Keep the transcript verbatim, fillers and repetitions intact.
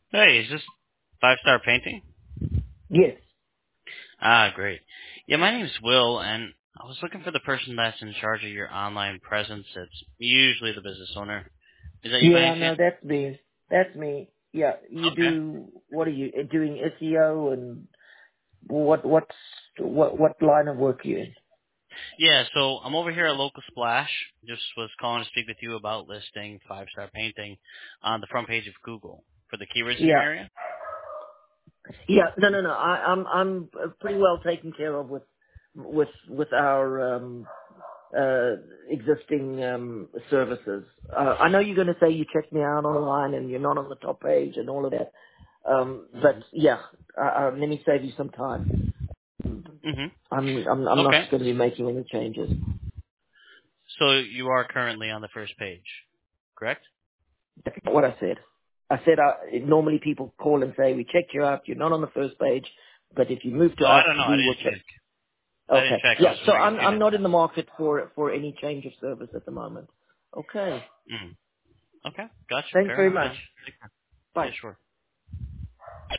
Hey, is this Five Star Painting? Yes. Ah, great. Yeah, my name's Will, and I was looking for the person that's in charge of your online presence. It's usually the business owner. Is that you by Yeah, any no, chance? that's me. That's me. Yeah, you Okay. do. What are you uh, doing? S E O and what? What's what? What line of work are you in? Yeah, so I'm over here at Local Splash. Just was calling to speak with you about listing Five Star Painting on the front page of Google for the keywords in your Yeah, area. yeah. No, no, no. I, I'm I'm uh, pretty well taken care of with with with our um, uh, existing um, services. Uh, I know you're going to say you checked me out online and you're not on the top page and all of that. Um, but Mhm. yeah, uh, uh, let me save you some time. Mhm. I'm I'm I'm not Okay. going to be making any changes. So you are currently on the first page, correct? That's not what I said. I said uh, normally people call and say, we checked you out, you're not on the first page, but if you move to Oh, I us, don't know. I we will didn't check. check. I didn't Okay. check. I Yeah, was so wondering if I'm, you I'm did. not in the market for, for any change of service at the moment. Okay. Mhm. Okay. Gotcha. Thanks Fair very enough, much. man. Yeah, Bye. sure.